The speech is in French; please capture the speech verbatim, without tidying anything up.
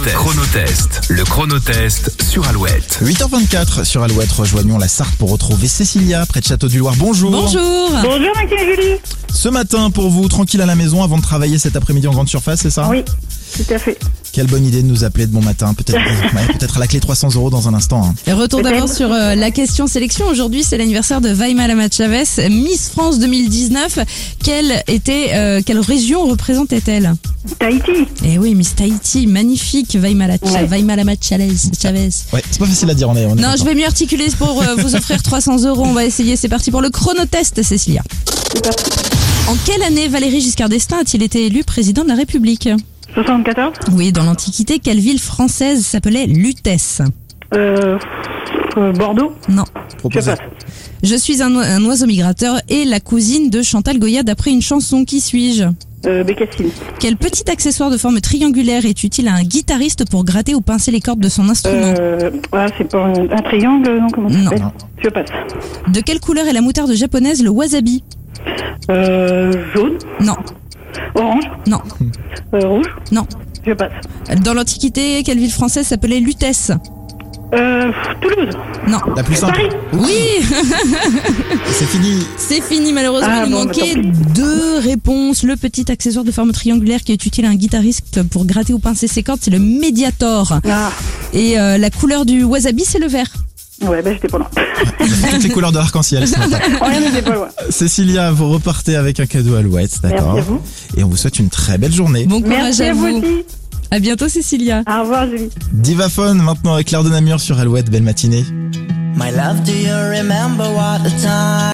chronotest. chronotest. Le chronotest sur Alouette. huit heures vingt-quatre sur Alouette, rejoignons la Sarthe pour retrouver Cécilia, près de Château-du-Loir. Bonjour. Bonjour. Bonjour Maxime et Julie. Ce matin, pour vous, tranquille à la maison avant de travailler cet après-midi en grande surface, c'est ça? Oui, tout à fait. Quelle bonne idée de nous appeler de bon matin. Peut-être ouais, peut-être à la clé trois cents euros dans un instant. Hein. Et retour d'abord sur euh, la question sélection. Aujourd'hui, c'est l'anniversaire de Vaima Lama-Chavez, Miss France deux mille dix-neuf. Quelle était, euh, quelle région représentait-elle? Tahiti. Eh oui, Miss Tahiti, magnifique, Vaima la Ouais. Vaima Lama-Chavez. Chavez. Ouais, c'est pas facile à dire, on est, on est Non, content. je vais mieux articuler pour euh, vous offrir trois cents euros. On va essayer. C'est parti pour le chronotest, Cécilia. C'est parti. En quelle année Valéry Giscard d'Estaing a-t-il été élu président de la République? soixante-quatorze. Oui, dans l'Antiquité, quelle ville française s'appelait Lutèce? Euh, euh, Bordeaux. Non. Je Proposez. passe. Je suis un, oi- un oiseau migrateur et la cousine de Chantal Goya d'après une chanson. Qui suis-je? Euh, Bécassine. Quel petit accessoire de forme triangulaire est utile à un guitariste pour gratter ou pincer les cordes de son instrument? Euh, ah, c'est pas un, un triangle, non? Comment ça Non. s'appelle? Non. Je passe. De quelle couleur est la moutarde japonaise, le wasabi? Euh, jaune. Non, Orange. non, Euh, rouge. non. Je passe. Dans l'Antiquité, quelle ville française s'appelait Lutèce? Euh, Toulouse. Non. La plus simple. Paris. Oui, C'est fini. c'est fini malheureusement. Ah, il nous bon, bah, manquait tant pis. deux réponses. Le petit accessoire de forme triangulaire qui est utile à un guitariste pour gratter ou pincer ses cordes, c'est le médiator. Ah, Et euh, la couleur du wasabi, c'est le vert. ouais, bah j'étais pas loin. Toutes les couleurs de l'arc-en-ciel ce matin. Oh, rien n'était pas loin. Cécilia, vous repartez avec un cadeau Alouette, d'accord? Merci à vous. Et on vous souhaite une très belle journée. Bon courage Merci à à vous vous. aussi. À bientôt, Cécilia. Au revoir Julie. Divaphone maintenant avec Claire de Namur sur Alouette. Belle matinée. My love, do you remember what the time?